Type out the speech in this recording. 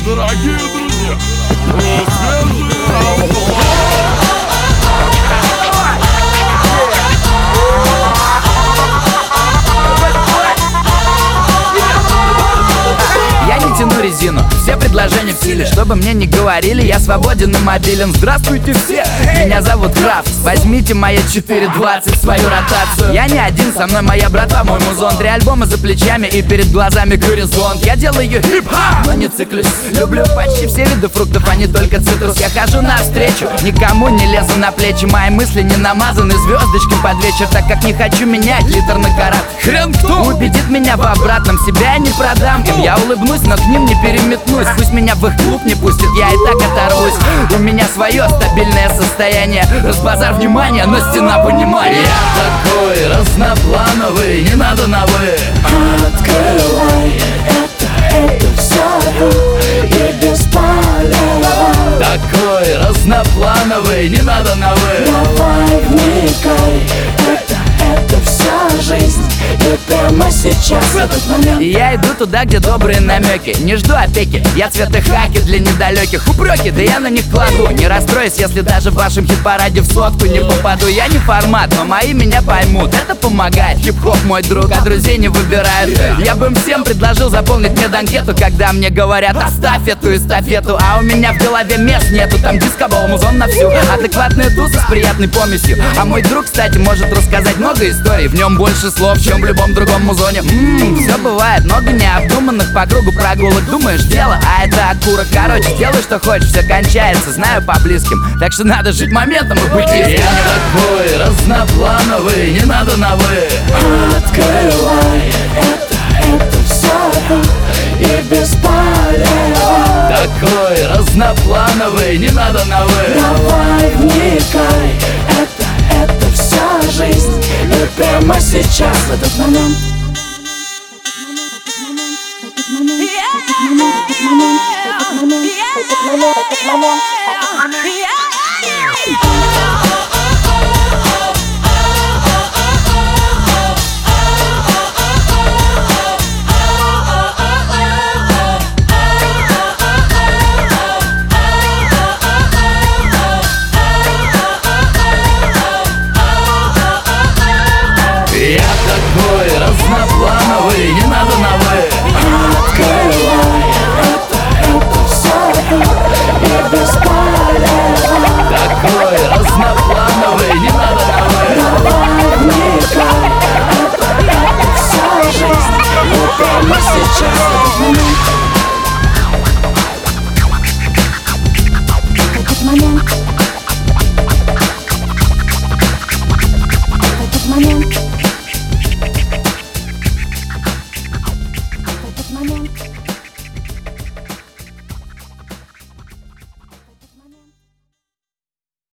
Дорогие друзья, свежие альбомы. Я не тяну резину, все предложения в силе. Чтобы мне не говорили, я свободен и мобилен. Здравствуйте все, меня зовут Крафт. Возьмите мои 4.20, свою ротацию. Я не один, со мной моя братва, мой музон. 3 альбома за плечами и перед глазами горизонт. Я делаю хип-хоп, но не циклюсь. Люблю почти все виды фруктов, а не только цитрус. Я хожу навстречу, никому не лезу на плечи. Мои мысли не намазаны звездочками под вечер, так как не хочу менять литр на карат. Хрен кто убедит меня в обратном, себя я не продам им. Я улыбнусь, но к ним не переметнусь. Пусть меня в их клуб не пустят, я и так оторвусь. У меня свое стабильное состояние. Разбазар внимания, но стена понимания. Я такой разноплановый, не надо на вы. Открывай, это все и бесполезно. Такой разноплановый, не надо на вы. Давай вникай, это вся жизнь. И прямо сейчас, в этот момент. Я иду туда, где добрые намеки. Не жду опеки, я цветы хаки для недалеких. Упреки, да я на них кладу. Не расстроюсь, если даже в вашем хит-параде в сотку не попаду. Я не формат, но мои меня поймут. Это помогает, хип-хоп мой друг, а друзей не выбирают. Я бы им всем предложил заполнить меданкету, когда мне говорят: оставь эту эстафету. А у меня в голове мест нету, там дискобол, музон на всю. Адекватные тусы с приятной помесью. А мой друг, кстати, может рассказать много историй. В нем больше слов, чем в любом другом музоне. Все бывает, много необдуманных по кругу прогулок. Думаешь, дело, а это окурок. Короче, делай, что хочешь, все кончается, знаю по близким. Так что надо жить моментом и быть искренним. Я такой разноплановый, не надо на вы. Открывай, это все и бесполезно. Такой разноплановый, не надо на вы. Давай вникай, это вся жизнь. И прямо сейчас, в этот момент. Yeah.